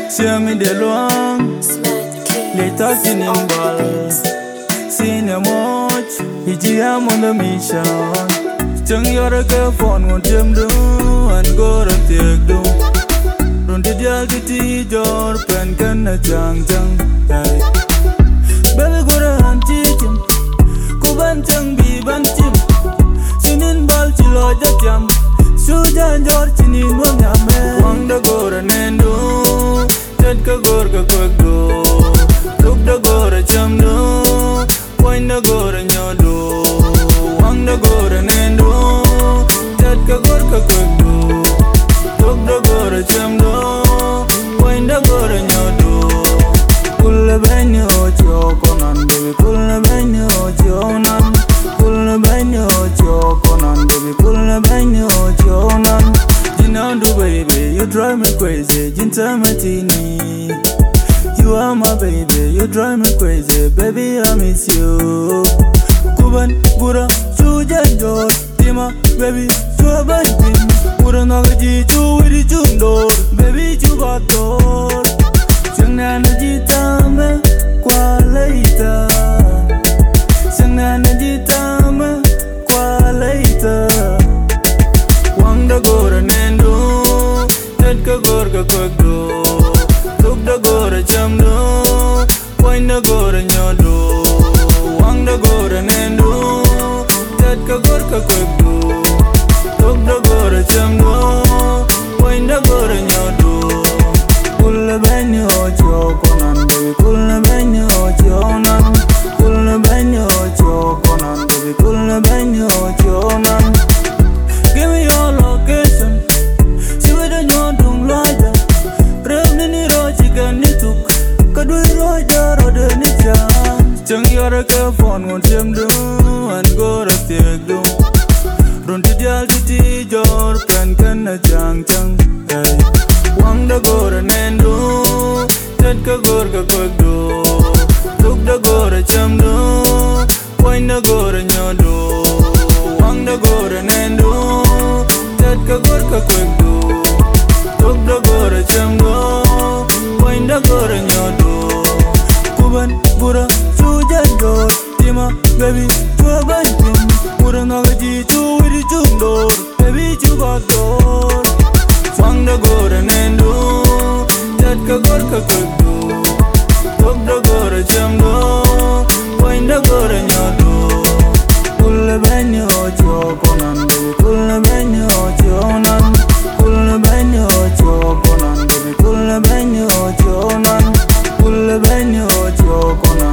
See me de long, later seen in ball. Seen a much, I'm on the mission. Chung your phone won't Jim do and go to take do. Don't did you get your pen can a jang. Bella go to hunt him. Kuban Chung be bantim. Sinin ball chilo jam. Sujan George in one yame. Wang the go and endo. Tedka gorga quick do. Took the go to chum do. Wine the go and your do. Wang the go and endo. Tedka gorga quick do. Took the go to chum do. Wine the go and your do. Pull a banyo chokonan, baby. Pull a banyo chonan. Pull a banyo chokonan, baby. Pull a banyo chonan. Jinandu baby, you drive me crazy. Jinta matini, you are my baby. You drive me crazy, baby. I miss you. Kuban gura sujan jor, tima baby. Suaban pin, gura nagaji chu wiri chundo, baby chubator. Sangana jitame kwa later. Sangana jitame kwa later. Wang da gora nendo, tedka gorga kwekdo. Tuk da gora chamdo, wine da gora nyodo. Wang da gora nendo, tedka gorga kwekdo. Tuk da gora chamdo, wine da gora nyodo. Pull banyo chokonan, baby. Pull banyo chonan. Pull banyo chokonan, baby. Pull banyo chonan. Give me your location. See where the new dung loja. Rev nini roji kan nituk. Kadui roja rode nichan. Chung your phone won't jam do and go to take do. Run to the altitude your pen can a jang. Wang da gora nendo, tedka gorga kwekdo. Tuk da gora chamdo, wine da gora nyodo. Wang da gora nendo, tedka gorga kwekdo. Tuk da gora chamdo, wine da gora nyodo. Kuban gura sujan jor, tima baby chuaban pin. Gura nagaji chu wiri chundo, baby chubator. Wang da gora nendo, tedka gorga kwekdo. Tuk da gora chamdo, wine da gora nyodo. Pull banyo chokonan, baby. Pull banyo chonan. Pull banyo chokonan, baby. Pull banyo chonan. Pull banyo chokonan.